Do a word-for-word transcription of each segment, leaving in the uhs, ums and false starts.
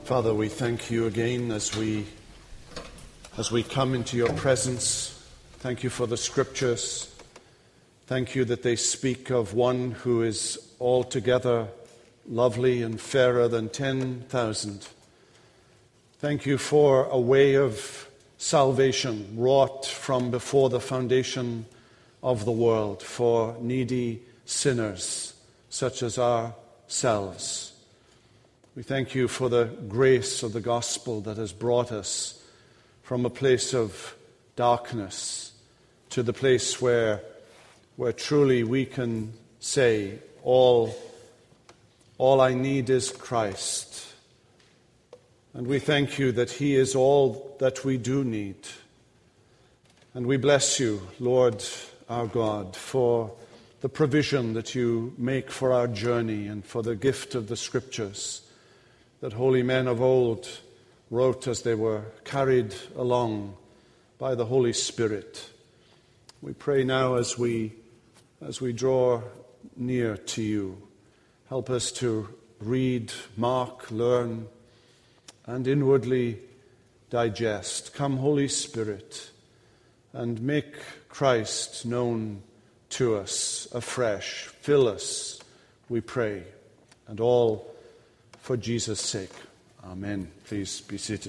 Father, we thank you again as we as we come into your presence. Thank you for the scriptures. Thank you that they speak of one who is altogether lovely and fairer than ten thousand. Thank you for a way of salvation wrought from before the foundation of the world for needy sinners such as ourselves. We thank you for the grace of the gospel that has brought us from a place of darkness to the place where, where truly we can say, all, all I need is Christ. And we thank you that He is all that we do need. And we bless you, Lord our God, for the provision that you make for our journey and for the gift of the Scriptures that holy men of old wrote as they were carried along by the Holy Spirit. We pray now as we as we draw near to you, help us to read, mark, learn, and inwardly digest. Come, Holy Spirit, and make Christ known to us afresh. Fill us, we pray, and all for Jesus' sake. Amen. Please be seated.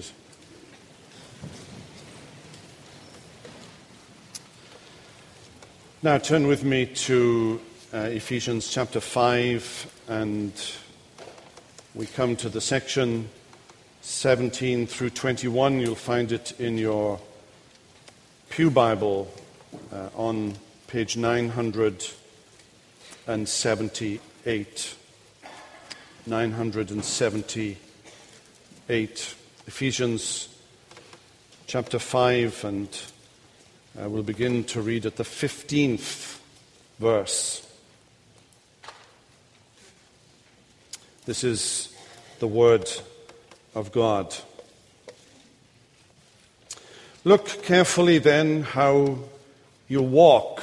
Now turn with me to uh, Ephesians chapter five, and we come to the section seventeen through twenty-one. You'll find it in your Pew Bible uh, on page nine hundred seventy-eight. nine hundred seventy-eight. Ephesians chapter five, and uh, we'll begin to read at the fifteenth verse. This is the word of God. Look carefully then how you walk,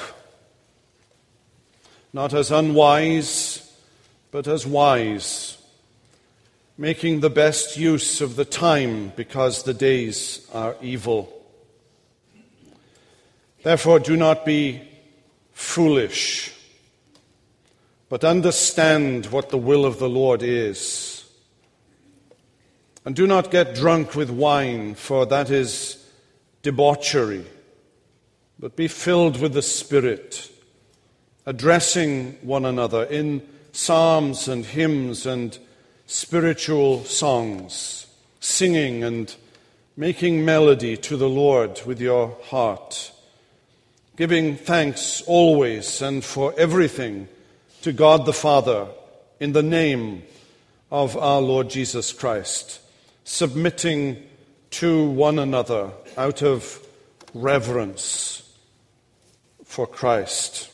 not as unwise, but as wise, making the best use of the time, because the days are evil. Therefore, do not be foolish, but understand what the will of the Lord is. And do not get drunk with wine, for that is debauchery, but be filled with the Spirit, addressing one another in psalms and hymns and spiritual songs, singing and making melody to the Lord with your heart, giving thanks always and for everything to God the Father in the name of our Lord Jesus Christ, submitting to one another out of reverence for Christ.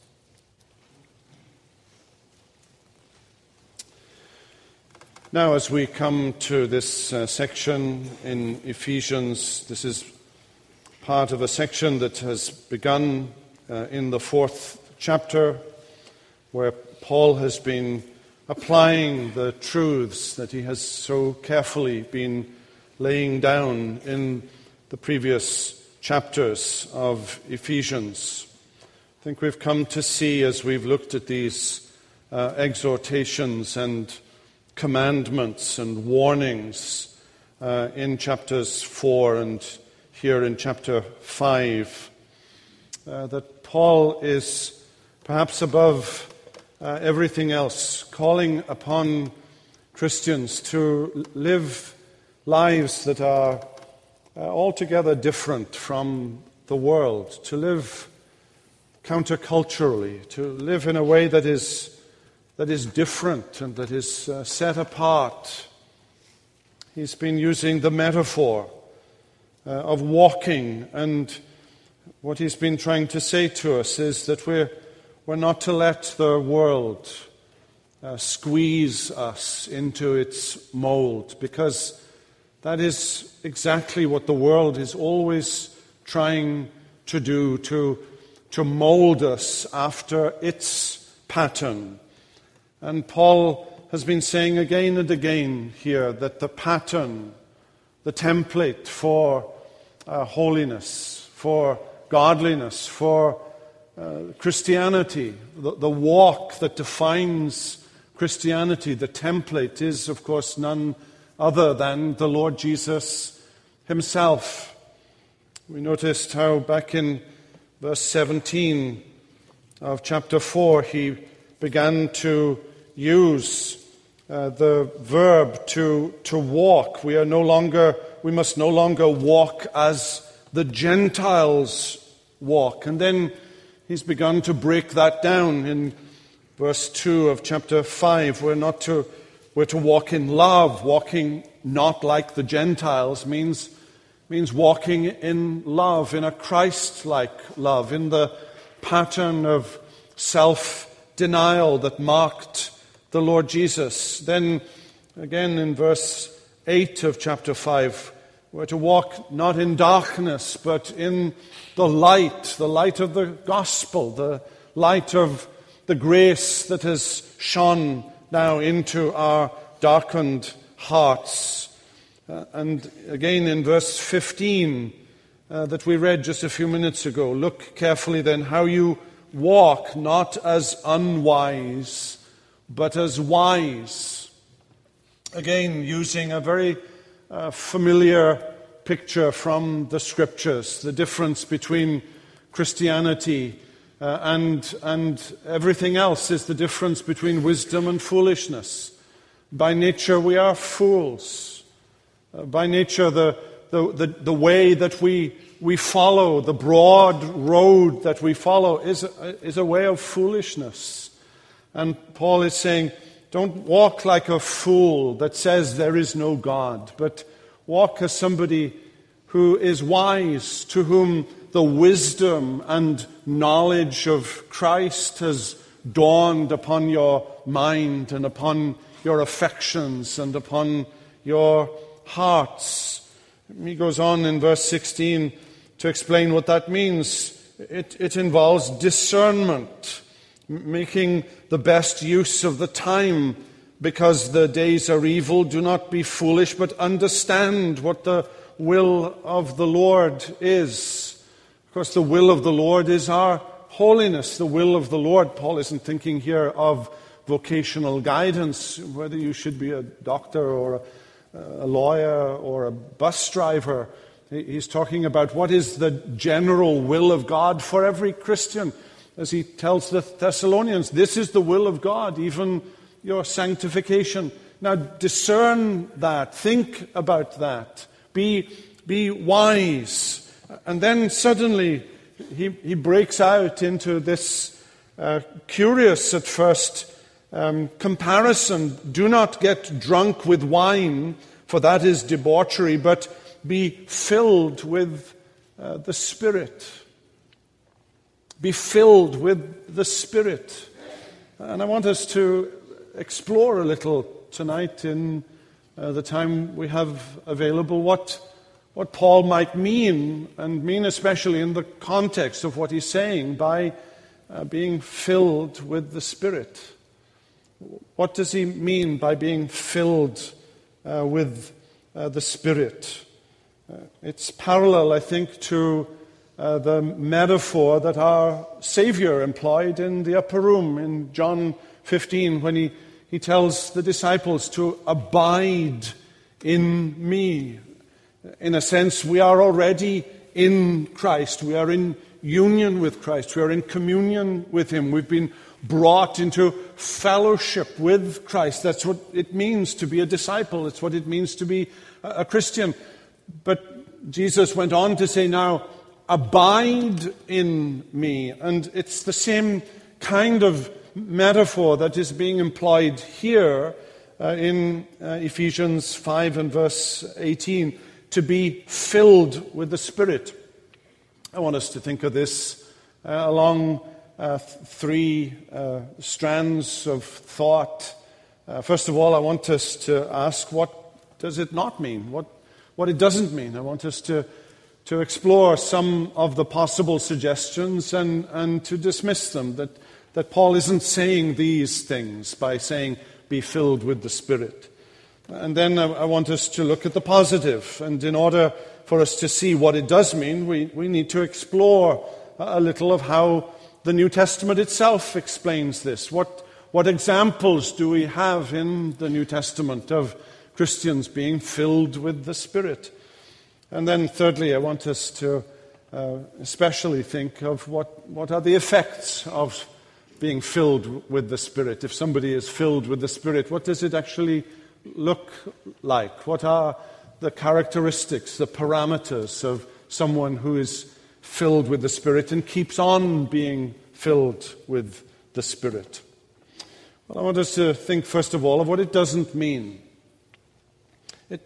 Now, as we come to this uh, section in Ephesians, this is part of a section that has begun uh, in the fourth chapter, where Paul has been applying the truths that he has so carefully been laying down in the previous chapters of Ephesians. I think we've come to see, as we've looked at these uh, exhortations and commandments and warnings uh, in chapters four and here in chapter five, uh, that Paul is perhaps above uh, everything else calling upon Christians to live lives that are uh, altogether different from the world, to live counterculturally, to live in a way that is that is different and that is uh, set apart. He's been using the metaphor uh, of walking, and what he's been trying to say to us is that we're, we're not to let the world uh, squeeze us into its mold, because that is exactly what the world is always trying to do, to, to mold us after its pattern. And Paul has been saying again and again here that the pattern, the template for uh, holiness, for godliness, for uh, Christianity, the, the walk that defines Christianity, the template is, of course, none other than the Lord Jesus himself. We noticed how back in verse seventeen of chapter four, he began to use uh, the verb to, to walk. We are no longer, we must no longer walk as the Gentiles walk. And then he's begun to break that down in verse two of chapter five. We're not to, we're to walk in love. Walking not like the Gentiles means, means walking in love, in a Christ-like love, in the pattern of self-denial that marked the Lord Jesus. Then again in verse eight of chapter five, we're to walk not in darkness, but in the light, the light of the gospel, the light of the grace that has shone now into our darkened hearts. Uh, and again in verse fifteen uh, that we read just a few minutes ago, look carefully then how you walk, not as unwise, but as wise. Again, using a very uh, familiar picture from the Scriptures, the difference between Christianity uh, and, and everything else is the difference between wisdom and foolishness. By nature, we are fools. Uh, by nature, the, the, the, the way that we, we follow, the broad road that we follow is a, is a way of foolishness. And Paul is saying, don't walk like a fool that says there is no God, but walk as somebody who is wise, to whom the wisdom and knowledge of Christ has dawned upon your mind and upon your affections and upon your hearts. He goes on in verse sixteen to explain what that means. It, it involves discernment, making the best use of the time, because the days are evil. Do not be foolish, but understand what the will of the Lord is. Of course, the will of the Lord is our holiness. The will of the Lord, Paul isn't thinking here of vocational guidance, whether you should be a doctor or a, a lawyer or a bus driver. He's talking about what is the general will of God for every Christian. As he tells the Thessalonians, this is the will of God, even your sanctification. Now discern that, think about that, be, be wise. And then suddenly he, he breaks out into this uh, curious at first um, comparison. Do not get drunk with wine, for that is debauchery, but be filled with uh, the Spirit. Be filled with the Spirit. And I want us to explore a little tonight in uh, the time we have available what, what Paul might mean, and mean especially in the context of what he's saying by uh, being filled with the Spirit. What does he mean by being filled uh, with uh, the Spirit? Uh, it's parallel, I think, to Uh, the metaphor that our Savior employed in the upper room in John fifteen when he, he tells the disciples to abide in me. In a sense, we are already in Christ. We are in union with Christ. We are in communion with Him. We've been brought into fellowship with Christ. That's what it means to be a disciple. It's what it means to be a Christian. But Jesus went on to say, now, abide in me. And it's the same kind of metaphor that is being employed here uh, in uh, Ephesians five and verse eighteen, to be filled with the Spirit. I want us to think of this uh, along uh, three uh, strands of thought. Uh, first of all, I want us to ask, what does it not mean? What, what it doesn't mean. I want us to to explore some of the possible suggestions and, and to dismiss them, that, that Paul isn't saying these things by saying, be filled with the Spirit. And then I want us to look at the positive. And in order for us to see what it does mean, we, we need to explore a little of how the New Testament itself explains this. What, what examples do we have in the New Testament of Christians being filled with the Spirit? And then thirdly, I want us to uh, especially think of what, what are the effects of being filled with the Spirit. If somebody is filled with the Spirit, what does it actually look like? What are the characteristics, the parameters of someone who is filled with the Spirit and keeps on being filled with the Spirit? Well, I want us to think first of all of what it doesn't mean. It,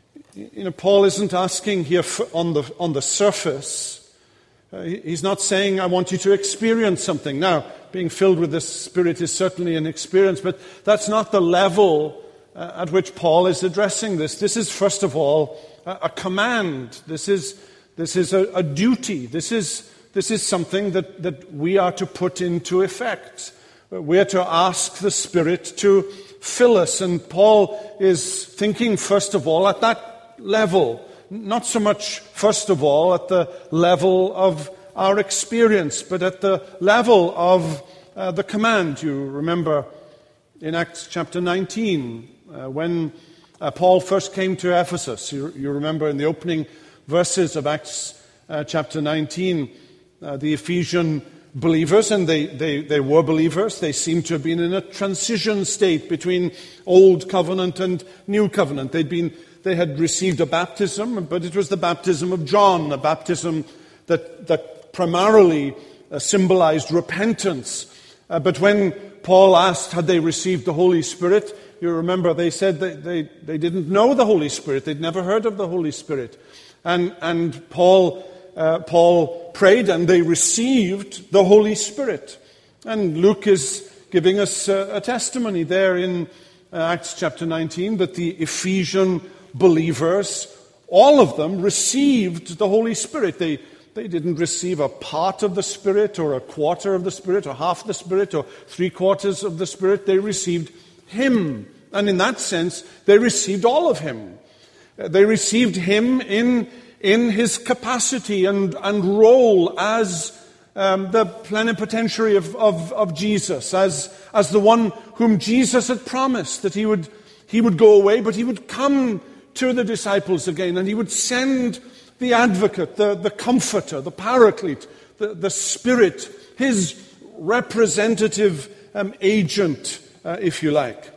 you know, Paul isn't asking here on the on the surface. Uh, he's not saying, I want you to experience something. Now, being filled with the Spirit is certainly an experience, but that's not the level uh, at which Paul is addressing this. This is, first of all, a, a command. This is this is a, a duty. This is this is something that, that we are to put into effect. We are to ask the Spirit to fill us. And Paul is thinking, first of all, at that level. Not so much, first of all, at the level of our experience, but at the level of uh, the command. You remember in Acts chapter nineteen, uh, when uh, Paul first came to Ephesus. You, you remember in the opening verses of Acts uh, chapter nineteen, uh, the Ephesian believers, and they, they, they were believers, they seemed to have been in a transition state between Old Covenant and New Covenant. They'd been They had received a baptism, but it was the baptism of John, a baptism that, that primarily uh, symbolized repentance. Uh, but when Paul asked, had they received the Holy Spirit, you remember they said that they, they didn't know the Holy Spirit. They'd never heard of the Holy Spirit. And, and Paul, uh, Paul prayed, and they received the Holy Spirit. And Luke is giving us uh, a testimony there in uh, Acts chapter nineteen that the Ephesian believers, all of them, received the Holy Spirit. They, they didn't receive a part of the Spirit or a quarter of the Spirit or half the Spirit or three quarters of the Spirit. They received Him. And in that sense, they received all of Him. They received Him in, in His capacity and, and role as um, the plenipotentiary of, of, of Jesus, as, as the one whom Jesus had promised that He would, he would go away, but He would come to the disciples again, and He would send the advocate, the, the comforter, the paraclete, the, the Spirit, His representative um, agent, uh, if you like.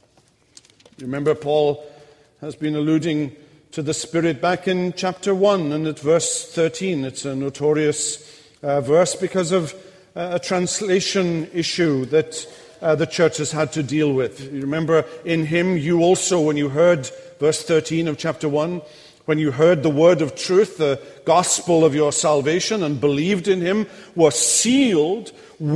Remember, Paul has been alluding to the Spirit back in chapter one, and at verse thirteen. It's a notorious uh, verse because of uh, a translation issue that uh, the church has had to deal with. You remember, in Him you also, when you heard verse thirteen of chapter one, when you heard the word of truth, the gospel of your salvation, and believed in Him, were sealed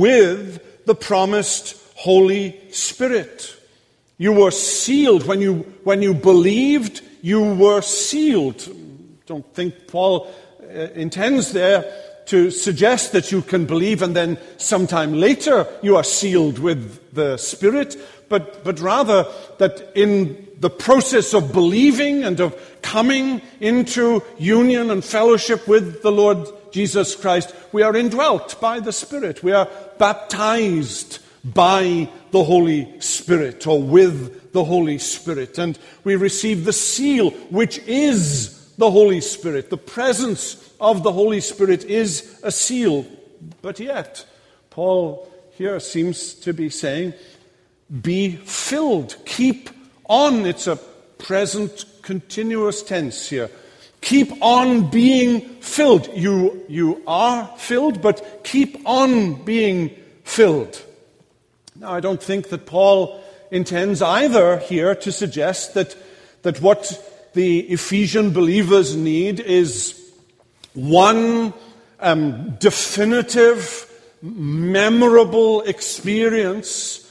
with the promised Holy Spirit. You were sealed. When you, when you believed, you were sealed. Don't think Paul uh, intends there to suggest that you can believe and then sometime later you are sealed with the Spirit, but, but rather that in the process of believing and of coming into union and fellowship with the Lord Jesus Christ, we are indwelt by the Spirit. We are baptized by the Holy Spirit, or with the Holy Spirit. And we receive the seal, which is the Holy Spirit. The presence of the Holy Spirit is a seal. But yet, Paul here seems to be saying, be filled, keep on. It's a present continuous tense here. Keep on being filled. You, you are filled, but keep on being filled. Now, I don't think that Paul intends either here to suggest that, that what the Ephesian believers need is one um, definitive, memorable experience,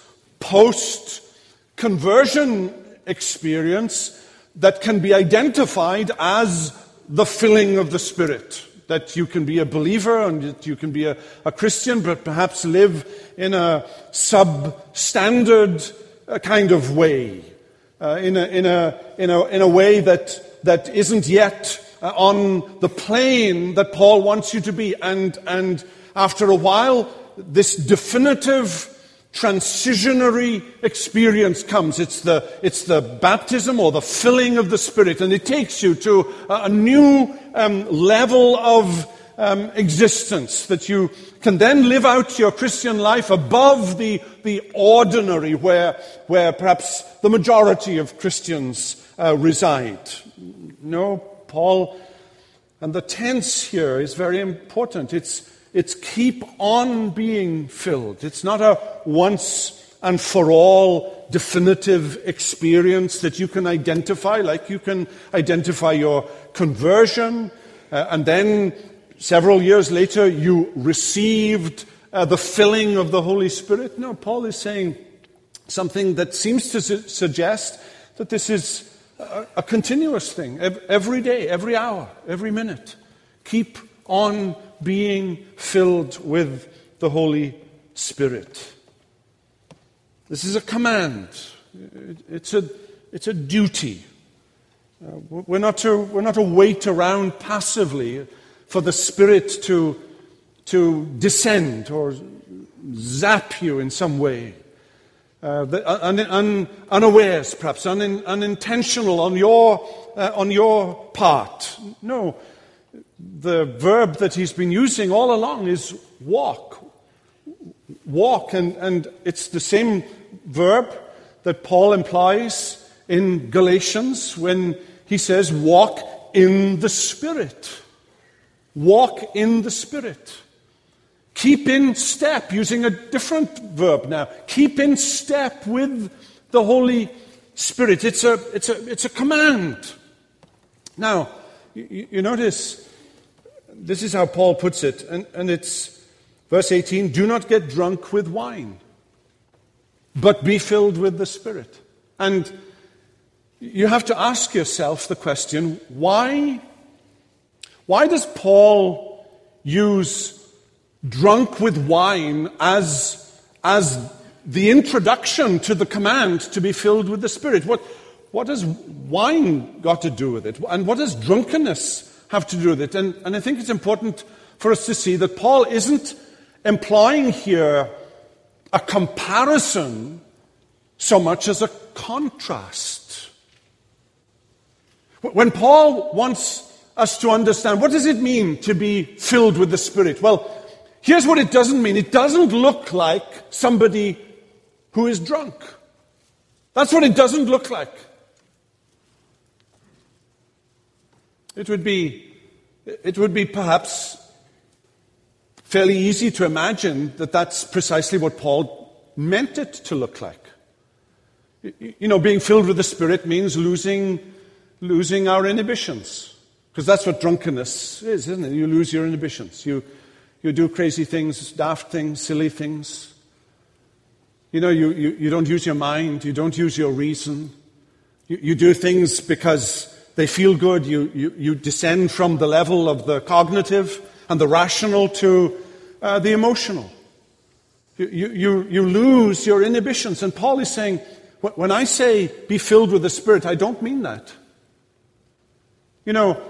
post-conversion experience that can be identified as the filling of the Spirit. That you can be a believer and that you can be a, a Christian, but perhaps live in a substandard uh, kind of way, uh, in a in a in a in a way that that isn't yet uh, on the plane that Paul wants you to be, and and after a while, this definitive transitionary experience comes. It's the it's the baptism or the filling of the Spirit, and it takes you to a, a new um, level of um, existence that you can then live out your Christian life above the the ordinary, where where perhaps the majority of Christians uh, reside. No, Paul, and the tense here is very important. It's It's keep on being filled. It's not a once and for all definitive experience that you can identify, like you can identify your conversion, uh, and then several years later you received uh, the filling of the Holy Spirit. No, Paul is saying something that seems to su- suggest that this is a, a continuous thing. Every day, every hour, every minute. Keep on being filled with the Holy Spirit. This is a command. It's a, it's a duty. Uh, we're not to, we're not to wait around passively for the Spirit to, to descend or zap you in some way. Uh, the, un, un, unawares, perhaps, un, unintentional on your, uh, on your part. No. The verb that he's been using all along is walk. Walk, and, and it's the same verb that Paul employs in Galatians when he says, walk in the Spirit. Walk in the Spirit. Keep in step, using a different verb now. Keep in step with the Holy Spirit. It's a, it's a, it's a command. Now, you, you notice, this is how Paul puts it, and, and it's verse eighteen, do not get drunk with wine, but be filled with the Spirit. And you have to ask yourself the question, why, why does Paul use drunk with wine as, as the introduction to the command to be filled with the Spirit? What, what has wine got to do with it? And what does drunkenness have to do with it? And, and I think it's important for us to see that Paul isn't employing here a comparison so much as a contrast. When Paul wants us to understand, what does it mean to be filled with the Spirit? Well, here's what it doesn't mean. It doesn't look like somebody who is drunk. That's what it doesn't look like. It would be, it would be perhaps fairly easy to imagine that that's precisely what Paul meant it to look like. You know, being filled with the Spirit means losing, losing our inhibitions. Because that's what drunkenness is, isn't it? You lose your inhibitions. You, you do crazy things, daft things, silly things. You know, you, you, you don't use your mind. You don't use your reason. You, you do things because they feel good. You, you, you descend from the level of the cognitive and the rational to uh, the emotional. You, you, you lose your inhibitions. And Paul is saying, when I say be filled with the Spirit, I don't mean that. You know,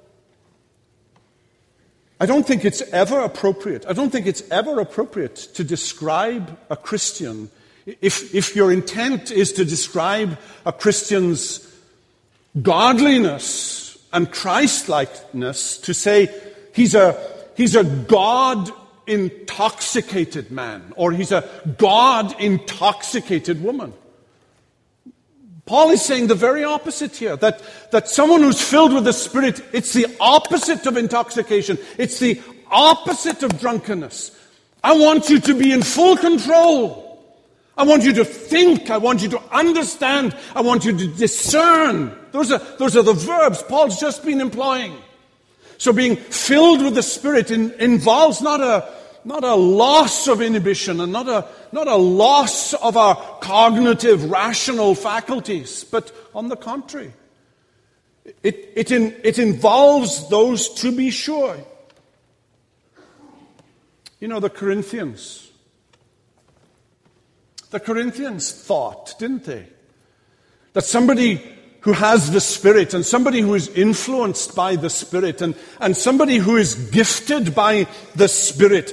I don't think it's ever appropriate. I don't think it's ever appropriate to describe a Christian, if, if your intent is to describe a Christian's godliness and Christ-likeness, to say he's a, he's a God-intoxicated man, or he's a God-intoxicated woman. Paul is saying the very opposite here, that, that someone who's filled with the Spirit, it's the opposite of intoxication. It's the opposite of drunkenness. I want you to be in full control. I want you to think. I want you to understand. I want you to discern. Those are, those are the verbs Paul's just been employing. So being filled with the Spirit in, involves not a Not a loss of inhibition and not a, not a loss of our cognitive, rational faculties, but on the contrary. It, it, in, it involves those to be sure. You know, the Corinthians. the Corinthians thought, didn't they? That somebody who has the Spirit and somebody who is influenced by the Spirit and, and somebody who is gifted by the Spirit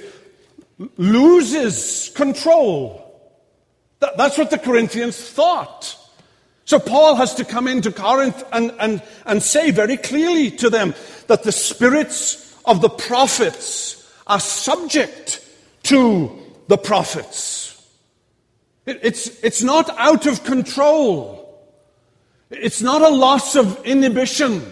loses control. That, that's what the Corinthians thought. So Paul has to come into Corinth and, and, and say very clearly to them that the spirits of the prophets are subject to the prophets. It, it's, it's not out of control. It's not a loss of inhibition.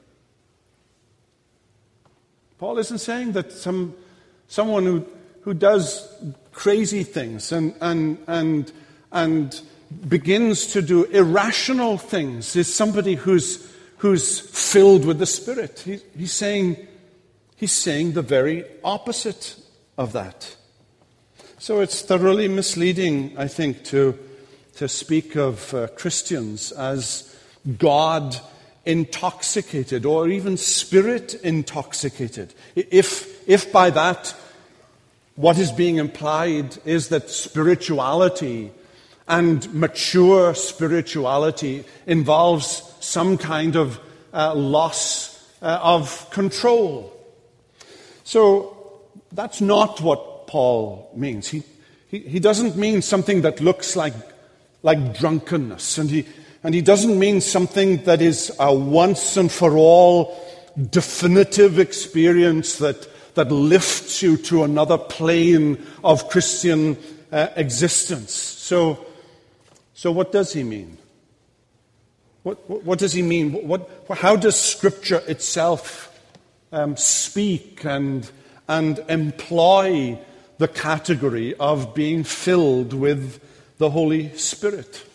Paul isn't saying that some someone who, who does crazy things and and and and begins to do irrational things is somebody who's who's filled with the Spirit. He, he's saying he's saying the very opposite of that. So it's thoroughly misleading, I think, to to speak of uh, Christians as God intoxicated or even Spirit intoxicated. If if by that what is being implied is that spirituality and mature spirituality involves some kind of uh, loss uh, of control. So that's not what Paul means. He, he, he doesn't mean something that looks like, like drunkenness. And he, and he doesn't mean something that is a once and for all definitive experience that, that lifts you to another plane of Christian uh, existence. So So what does he mean? What, what, what does he mean? What, how does Scripture itself um, speak and, and employ the category of being filled with the Holy Spirit?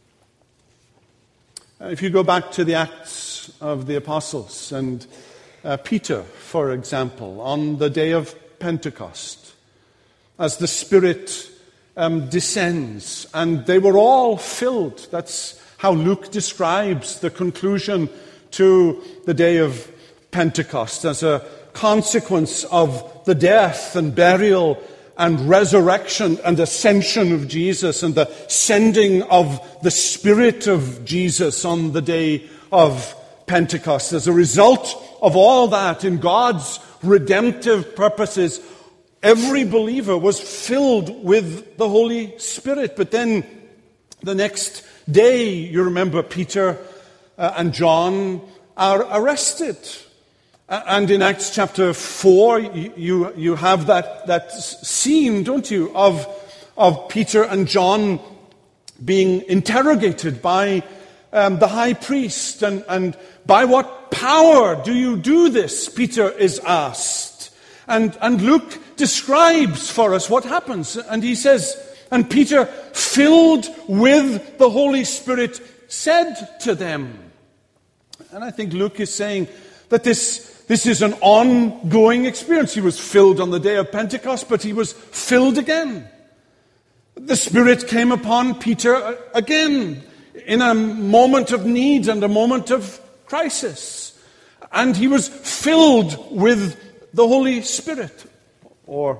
Uh, if you go back to the Acts of the Apostles and uh, Peter, for example, on the day of Pentecost, as the Spirit Um, descends, and they were all filled. That's how Luke describes the conclusion to the day of Pentecost as a consequence of the death and burial and resurrection and ascension of Jesus and the sending of the Spirit of Jesus on the day of Pentecost. As a result of all that, in God's redemptive purposes, every believer was filled with the Holy Spirit. But then the next day, you remember, Peter uh, and John are arrested. Uh, and in Acts chapter four, you, you, you have that, that scene, don't you, of, of Peter and John being interrogated by um, the high priest. And, and by what power do you do this, Peter is asked. And, and Luke describes for us what happens. And he says, and Peter, filled with the Holy Spirit, said to them. And I think Luke is saying that this, this is an ongoing experience. He was filled on the day of Pentecost, but he was filled again. The Spirit came upon Peter again in a moment of need and a moment of crisis. And he was filled with the Holy Spirit. Or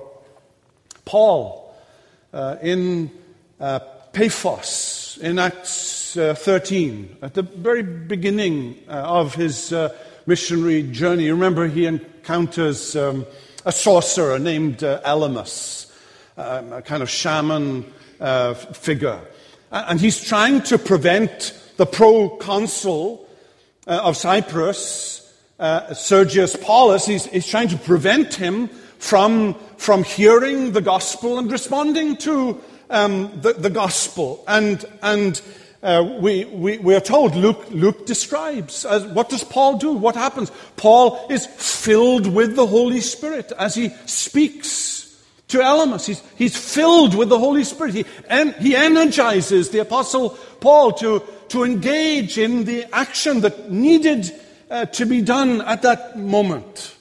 Paul uh, in uh, Paphos in Acts uh, thirteen, at the very beginning uh, of his uh, missionary journey. You remember he encounters um, a sorcerer named uh, Elymas, uh, a kind of shaman uh, figure. And he's trying to prevent the proconsul uh, of Cyprus, uh, Sergius Paulus, he's, he's trying to prevent him From, from hearing the gospel and responding to um, the, the gospel. And, and uh, we, we, we are told, Luke, Luke describes, as, what does Paul do? What happens? Paul is filled with the Holy Spirit as he speaks to Elymas. He's, he's filled with the Holy Spirit. He, and he energizes the Apostle Paul to, to engage in the action that needed uh, to be done at that moment.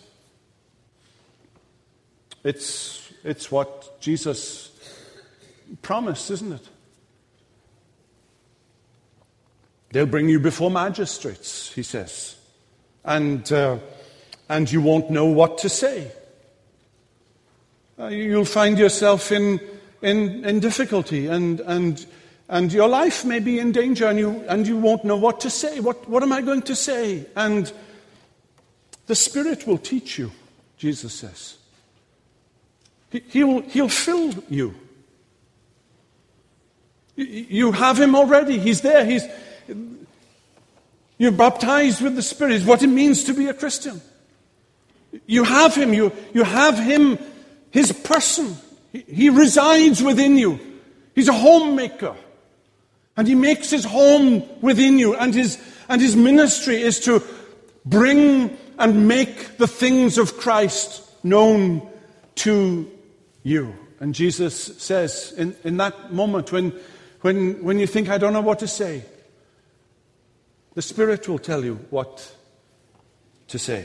It's, it's what Jesus promised, isn't it? They'll bring you before magistrates, he says, and, uh, and you won't know what to say. Uh, you'll find yourself in, in, in difficulty, and, and, and your life may be in danger, and you, and you won't know what to say. What, what am I going to say? And the Spirit will teach you, Jesus says. He, he'll, he'll fill you. You have him already. He's there. He's, you're baptized with the Spirit. It's what it means to be a Christian. You have him. You, you have him, his person. He, he resides within you. He's a homemaker. And he makes his home within you. And his, and his ministry is to bring and make the things of Christ known to you. And Jesus says, in, in that moment when, when, when you think, I don't know what to say, the Spirit will tell you what to say.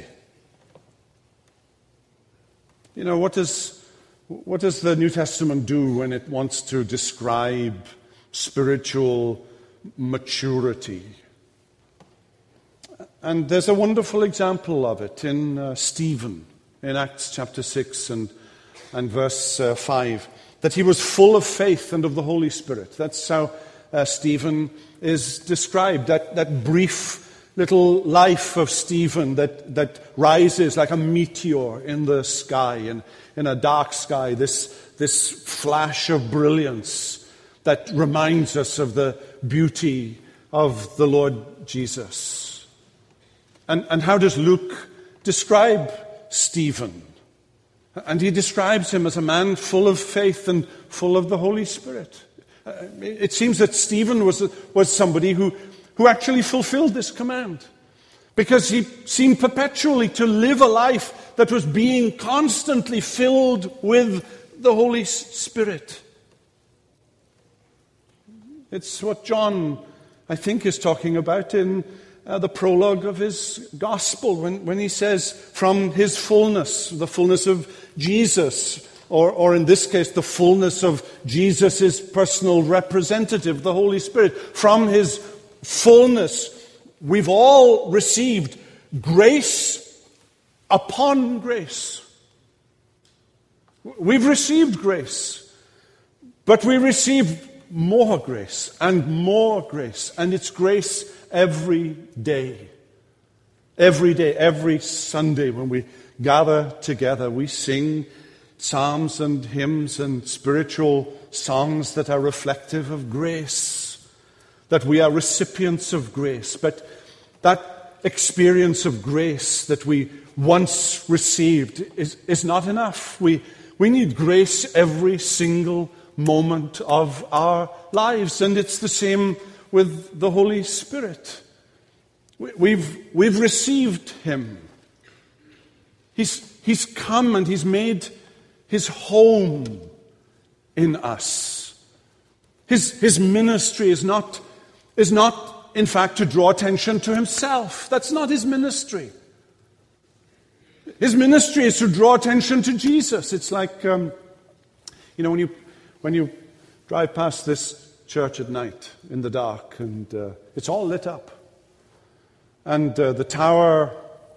You know, what does, what does the New Testament do when it wants to describe spiritual maturity? And there's a wonderful example of it in uh, Stephen, in Acts chapter six and, and verse uh, five, that he was full of faith and of the Holy Spirit. That's how uh, Stephen is described, that, that brief little life of Stephen that, that rises like a meteor in the sky, and in a dark sky, this, this flash of brilliance that reminds us of the beauty of the Lord Jesus. And, and how does Luke describe Stephen? And he describes him as a man full of faith and full of the Holy Spirit. Uh, it seems that Stephen was, was somebody who, who actually fulfilled this command, because he seemed perpetually to live a life that was being constantly filled with the Holy Spirit. It's what John, I think, is talking about in Uh, the prologue of his gospel, when, when he says, from his fullness, the fullness of Jesus, or, or in this case, the fullness of Jesus' personal representative, the Holy Spirit, from his fullness, we've all received grace upon grace. We've received grace, but we receive more grace and more grace, and it's grace every day. Every day, every Sunday when we gather together, we sing psalms and hymns and spiritual songs that are reflective of grace, that we are recipients of grace. But that experience of grace that we once received is, is not enough. We, we need grace every single moment of our lives, and it's the same with the Holy Spirit. We've, we've received him. He's, he's come and he's made his home in us. His, his ministry is not, is not, in fact, to draw attention to himself. That's not his ministry. His ministry is to draw attention to Jesus. It's like, um, you know, when you, when you drive past this church at night in the dark, and uh, it's all lit up, and uh, the tower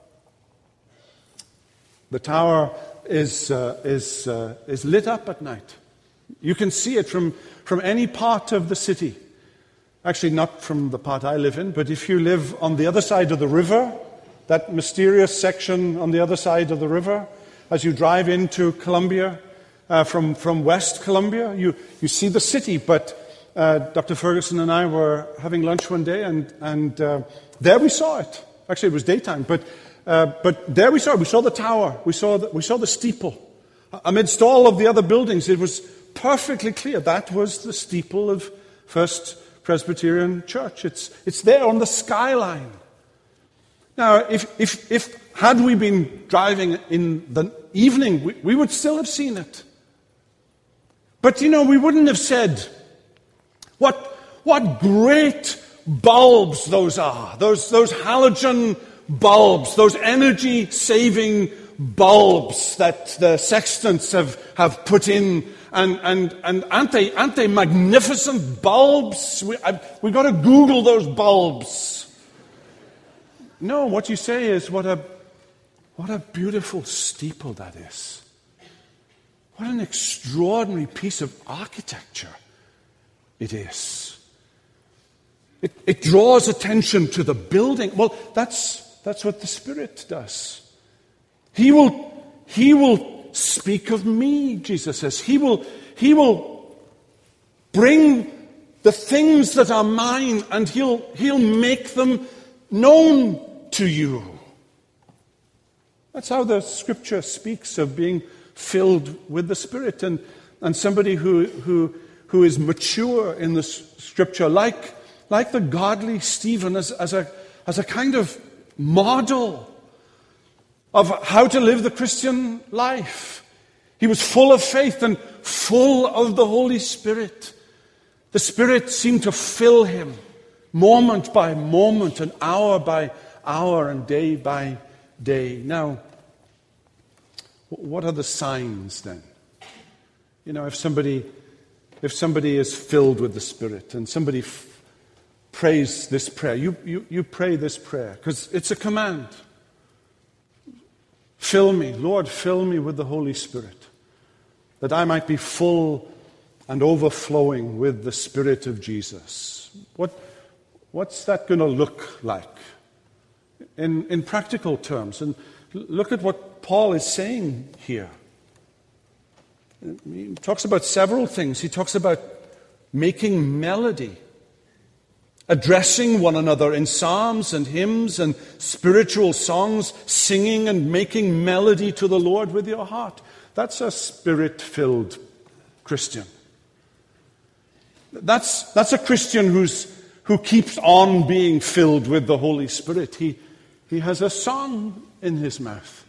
the tower is uh, is uh, is lit up at night. You can see it from from any part of the city. Actually, not from the part I live in, but if you live on the other side of the river, that mysterious section on the other side of the river, as you drive into Columbia, uh, from from West Columbia, you you see the city, but Uh, Doctor Ferguson and I were having lunch one day, and, and uh, there we saw it. Actually, it was daytime, but uh, but there we saw it. We saw the tower. We saw the, we saw the steeple. Amidst all of the other buildings, it was perfectly clear that was the steeple of First Presbyterian Church. It's it's there on the skyline. Now, if if if had we been driving in the evening, we, we would still have seen it. But you know, we wouldn't have said, What, what great bulbs those are. Those, those halogen bulbs, those energy-saving bulbs that the sextants have, have put in. And, and, and aren't they, aren't they magnificent bulbs? We, I, we've got to Google those bulbs. No, what you say is, what a, what a beautiful steeple that is. what an extraordinary piece of architecture it is. It, it draws attention to the building. Well, that's, that's what the Spirit does. He will, he will speak of me, Jesus says. He will, he will bring the things that are mine, and he'll, he'll make them known to you. That's how the Scripture speaks of being filled with the Spirit. And, and somebody who, who, who is mature in the Scripture, like, like the godly Stephen, as, as, a, as a kind of model of how to live the Christian life. He was full of faith and full of the Holy Spirit. The Spirit seemed to fill him moment by moment and hour by hour and day by day. Now, what are the signs then? You know, if somebody, if somebody is filled with the Spirit and somebody f- prays this prayer, you, you, you pray this prayer because it's a command. Fill me, Lord, fill me with the Holy Spirit, that I might be full and overflowing with the Spirit of Jesus. What, what's that going to look like in, in practical terms? And look at what Paul is saying here. He talks about several things. He talks about making melody, addressing one another in psalms and hymns and spiritual songs, singing and making melody to the Lord with your heart. That's a Spirit-filled Christian. That's, that's a Christian who's, who keeps on being filled with the Holy Spirit. He, he has a song in his mouth.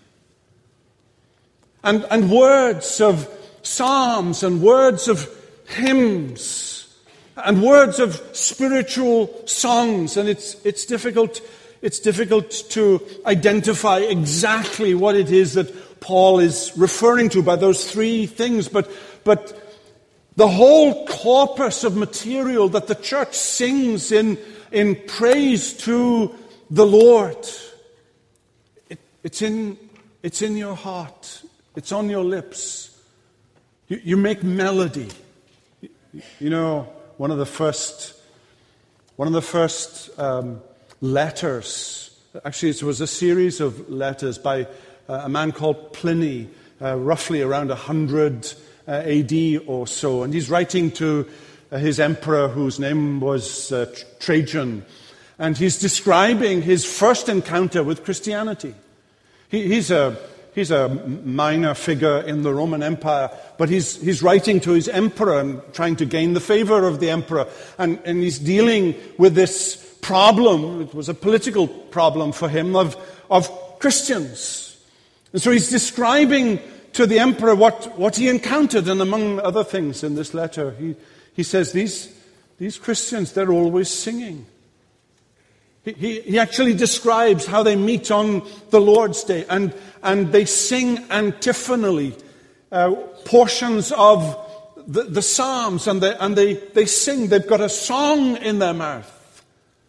And, and words of psalms and words of hymns and words of spiritual songs. And it's, it's difficult, it's difficult to identify exactly what it is that Paul is referring to by those three things. But, but the whole corpus of material that the church sings in, in praise to the Lord, it, it's in, it's in your heart. It's on your lips. You, you make melody. You, you know, one of the first, one of the first um, letters. Actually, it was a series of letters by uh, a man called Pliny, uh, roughly around one hundred uh, A D or so, and he's writing to uh, his emperor, whose name was uh, Trajan, and he's describing his first encounter with Christianity. He, he's a He's a minor figure in the Roman Empire, but he's, he's writing to his emperor and trying to gain the favor of the emperor. And, and he's dealing with this problem. It was a political problem for him of, of Christians. And so he's describing to the emperor what, what he encountered. And among other things in this letter, he, he says, these, these Christians, they're always singing. He, he, he actually describes how they meet on the Lord's Day, and, and they sing antiphonally uh, portions of the, the Psalms, and, they, and they, they sing. They've got a song in their mouth.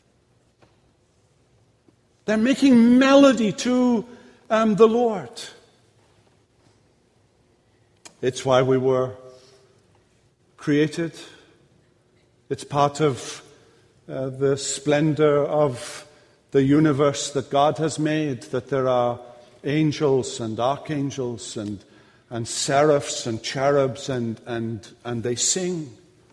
They're making melody to um, the Lord. It's why we were created. It's part of Uh, the splendor of the universe that God has made, that there are angels and archangels and, and seraphs and cherubs, and, and, and they sing.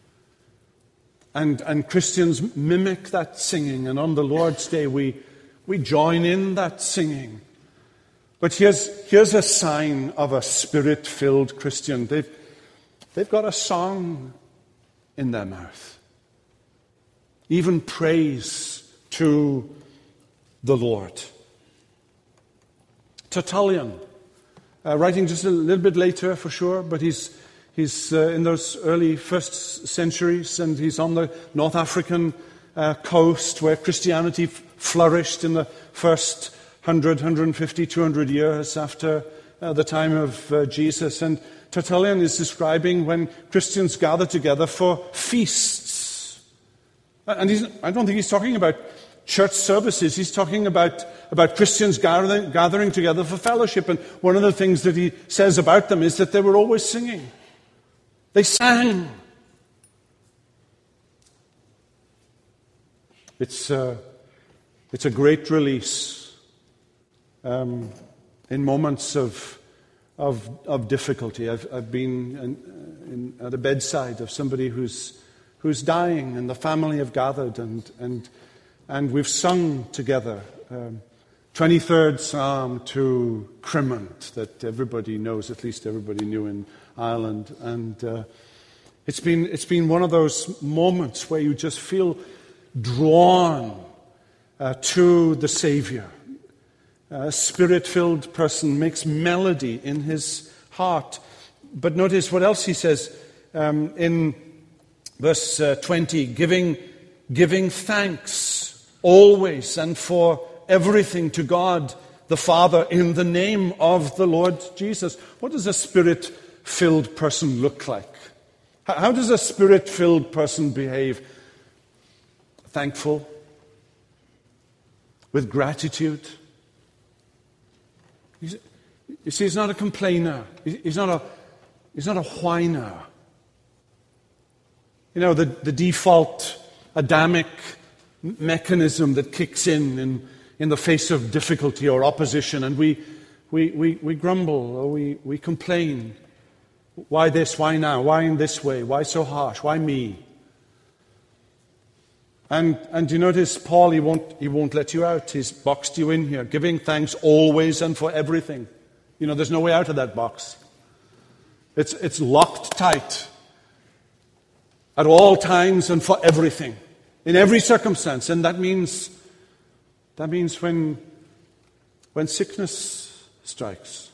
And, and Christians mimic that singing, and on the Lord's Day we, we join in that singing. But here's, here's a sign of a Spirit-filled Christian. They've, they've got a song in their mouth. Even praise to the Lord. Tertullian, uh, writing just a little bit later for sure, but he's, he's uh, in those early first centuries, and he's on the North African uh, coast where Christianity f- flourished in the first one hundred, one hundred fifty, two hundred years after uh, the time of uh, Jesus. And Tertullian is describing when Christians gather together for feasts. And he's, I don't think he's talking about church services. He's talking about, about Christians gathering, gathering together for fellowship. And one of the things that he says about them is that they were always singing. They sang. It's, uh, it's a great release um, in moments of, of, of difficulty. I've, I've been in, in, at a bedside of somebody who's, who's dying, and the family have gathered, and, and, and we've sung together um, twenty-third Psalm to Crimond, that everybody knows, at least everybody knew in Ireland. And uh, it's been, it's been one of those moments where you just feel drawn uh, to the Savior. A spirit-filled person makes melody in his heart. But notice what else he says um, in verse uh, twenty, giving, giving thanks always and for everything to God the Father in the name of the Lord Jesus. What does a spirit-filled person look like? How does a spirit-filled person behave? Thankful, with gratitude. He's, you see, he's not a complainer. He's not a, he's not a whiner. You know, the, the default Adamic mechanism that kicks in, in in the face of difficulty or opposition, and we, we, we, we grumble or we, we complain. Why this? Why now? Why in this way? Why so harsh? Why me? And and you notice Paul, he won't he won't let you out. He's boxed you in here, giving thanks always and for everything. You know, there's no way out of that box. It's it's locked tight. At all times and for everything. In every circumstance. And that means that means when when sickness strikes.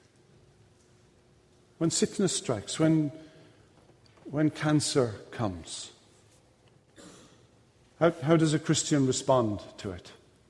When sickness strikes, when when cancer comes. How, how does a Christian respond to it?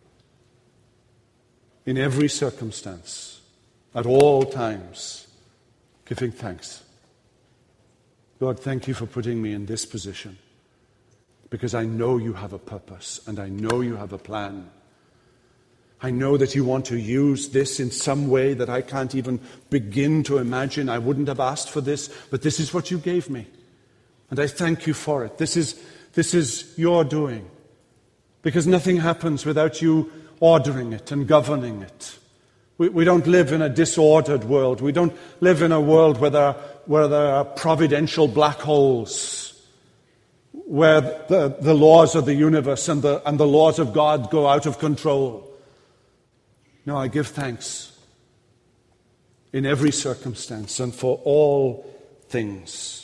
In every circumstance, at all times, giving thanks. Lord, thank you for putting me in this position, because I know you have a purpose and I know you have a plan. I know that you want to use this in some way that I can't even begin to imagine. I wouldn't have asked for this, but this is what you gave me. And I thank you for it. This is This is your doing, because nothing happens without you ordering it and governing it. We, we don't live in a disordered world. We don't live in a world where there, where there are providential black holes, where the, the laws of the universe and the, and the laws of God go out of control. No, I give thanks in every circumstance and for all things.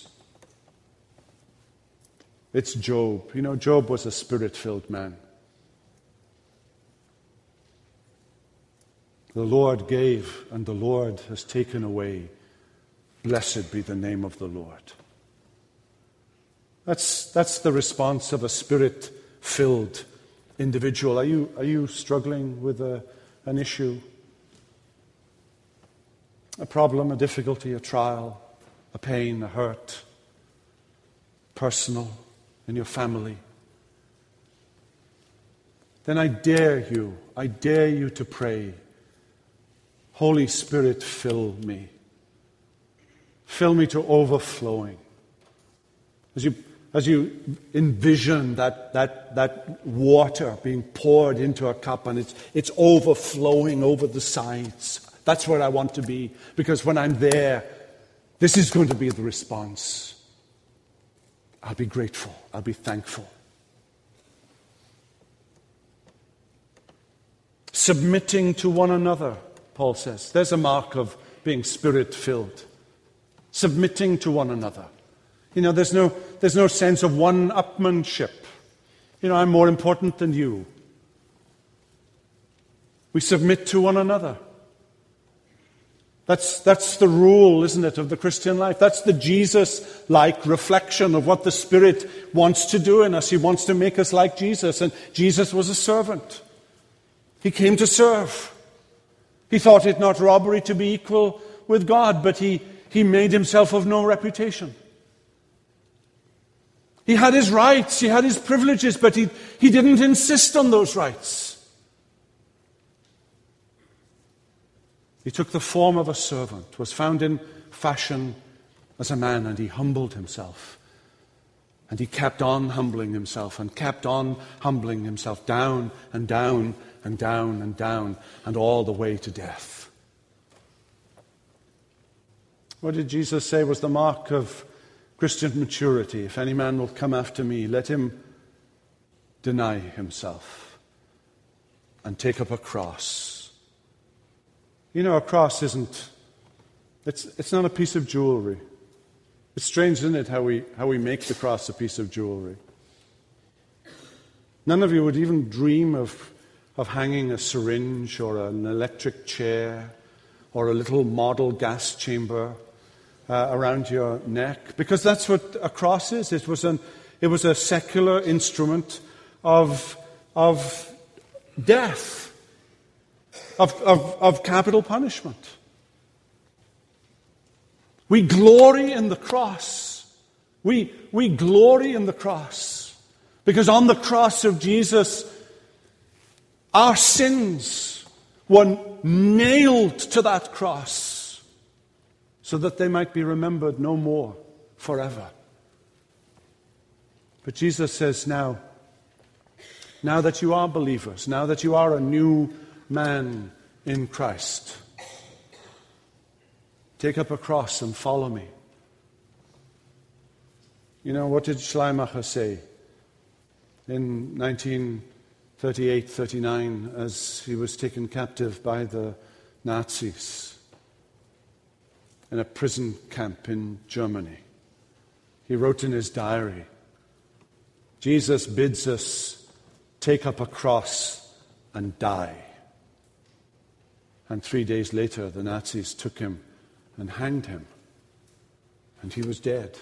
It's Job. You know, Job was a spirit-filled man. The Lord gave, and the Lord has taken away. Blessed be the name of the Lord. That's, that's the response of a spirit-filled individual. Are you, are you struggling with a, an issue, a problem, a difficulty, a trial, a pain, a hurt, personal, in your family? Then I dare you, I dare you to pray, Holy Spirit, fill me. Fill me to overflowing. As you, as you envision that, that, that water being poured into a cup and it's, it's overflowing over the sides. That's where I want to be, because when I'm there, this is going to be the response. I'll be grateful. I'll be thankful. Submitting to one another, Paul says. There's a mark of being spirit-filled. Submitting to one another. You know, there's no, there's no sense of one-upmanship. You know, I'm more important than you. We submit to one another. That's, that's the rule, isn't it, of the Christian life? That's the Jesus-like reflection of what the Spirit wants to do in us. He wants to make us like Jesus. And Jesus was a servant. He came to serve. He thought it not robbery to be equal with God, but he, he made himself of no reputation. He had his rights, he had his privileges, but he, he didn't insist on those rights. He took the form of a servant, was found in fashion as a man, and he humbled himself. And he kept on humbling himself and kept on humbling himself down and down and down and down and all the way to death. What did Jesus say was the mark of Christian maturity? If any man will come after me, let him deny himself and take up a cross. You know, a cross isn't, it's, it's not a piece of jewelry. It's strange, isn't it, how we, how we make the cross a piece of jewelry. None of you would even dream of, of hanging a syringe or an electric chair or a little model gas chamber uh, around your neck, because that's what a cross is. It was, an, it was a secular instrument of, of death, of, of, of capital punishment. We glory in the cross. We, we glory in the cross. Because on the cross of Jesus, our sins were nailed to that cross so that they might be remembered no more forever. But Jesus says now, now that you are believers, now that you are a new man in Christ, take up a cross and follow me. You know, what did Schleiermacher say in nineteen thirty-eight thirty-nine as he was taken captive by the Nazis in a prison camp in Germany? He wrote in his diary, Jesus bids us take up a cross and die. And three days later, the Nazis took him and hanged him, and he was dead.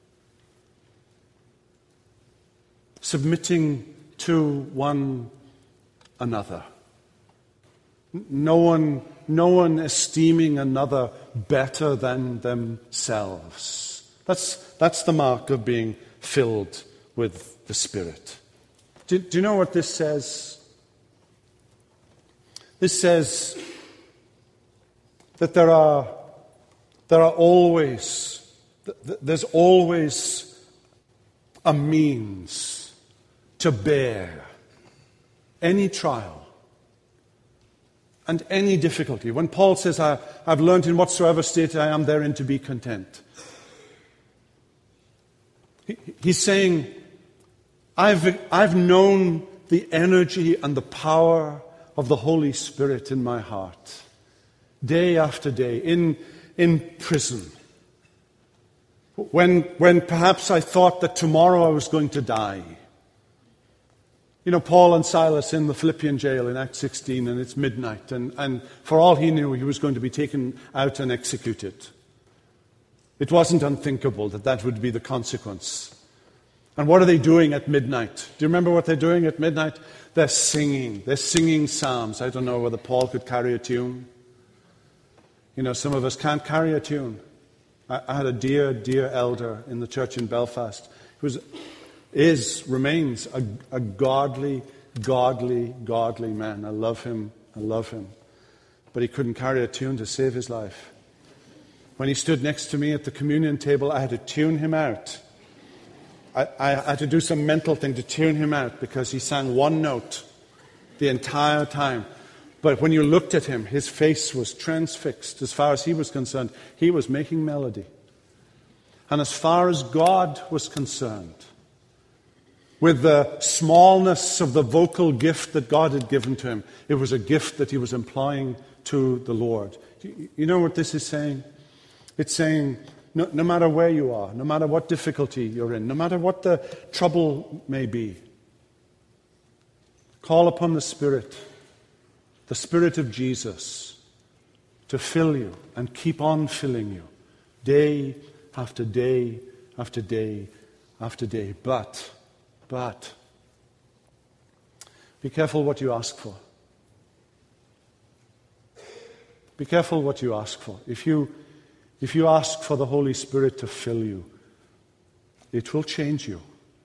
Submitting to one another. No one, no one esteeming another better than themselves. That's, that's the mark of being filled with the Spirit. Do, do you know what this says? This says that there are There are always, there's always a means to bear any trial and any difficulty. When Paul says, I, I've learned in whatsoever state I am therein to be content, he, he's saying, I've, I've known the energy and the power of the Holy Spirit in my heart, day after day, in in prison, when, when perhaps I thought that tomorrow I was going to die. You know, Paul and Silas in the Philippian jail in Acts sixteen, and it's midnight, and, and for all he knew, he was going to be taken out and executed. It wasn't unthinkable that that would be the consequence. And what are they doing at midnight? Do you remember what they're doing at midnight? They're singing. They're singing psalms. I don't know whether Paul could carry a tune. You know, some of us can't carry a tune. I, I had a dear, dear elder in the church in Belfast who was, is, remains a, a godly, godly, godly man. I love him. I love him. But he couldn't carry a tune to save his life. When he stood next to me at the communion table, I had to tune him out. I, I had to do some mental thing to tune him out because he sang one note the entire time. But when you looked at him, his face was transfixed. As far as he was concerned, he was making melody. And as far as God was concerned, with the smallness of the vocal gift that God had given to him, it was a gift that he was employing to the Lord. You know what this is saying? It's saying, no, no matter where you are, no matter what difficulty you're in, no matter what the trouble may be, call upon the Spirit. The Spirit of Jesus to fill you and keep on filling you day after day after day after day. But, but, be careful what you ask for. Be careful what you ask for. If you, if you ask for the Holy Spirit to fill you, it will change you.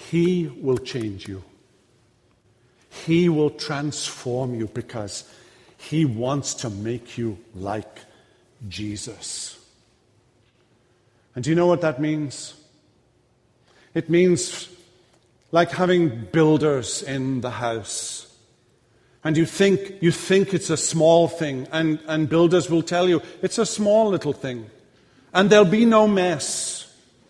He will change you. He will transform you because He wants to make you like Jesus. And do you know what that means? It means like having builders in the house. And you think you think it's a small thing, and, and builders will tell you it's a small little thing. And there'll be no mess.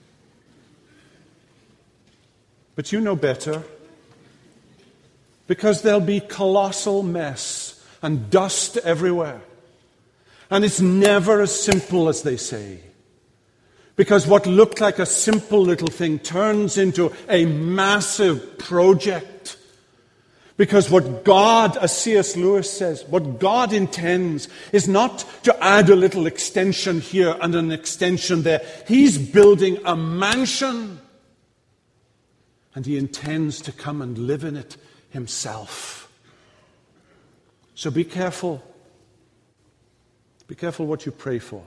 But you know better. Because there'll be colossal mess and dust everywhere. And it's never as simple as they say. Because what looked like a simple little thing turns into a massive project. Because what God, as C S Lewis says, what God intends is not to add a little extension here and an extension there. He's building a mansion. And He intends to come and live in it Himself. So be careful. Be careful what you pray for.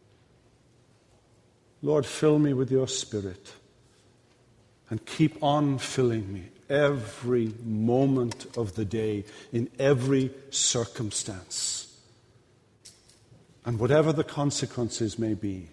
Lord, fill me with your Spirit and keep on filling me every moment of the day, in every circumstance. And whatever the consequences may be,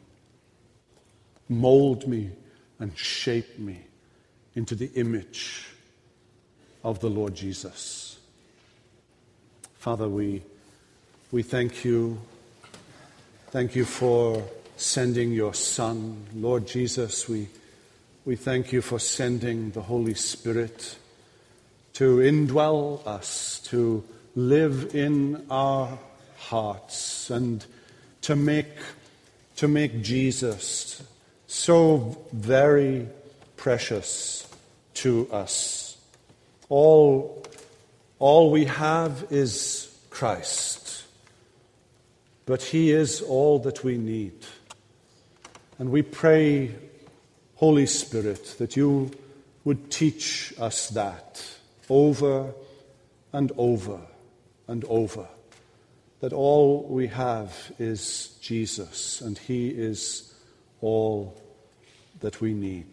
mold me and shape me into the image of the Lord Jesus. Father, we, we thank you. Thank you for sending your Son. Lord Jesus, we, we thank you for sending the Holy Spirit to indwell us, to live in our hearts, and to make, to make Jesus so very precious to us. All, all we have is Christ, but He is all that we need. And we pray, Holy Spirit, that you would teach us that over and over and over, that all we have is Jesus, and He is all that we need.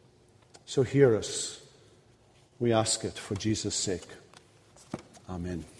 So hear us. We ask it for Jesus' sake. Amen.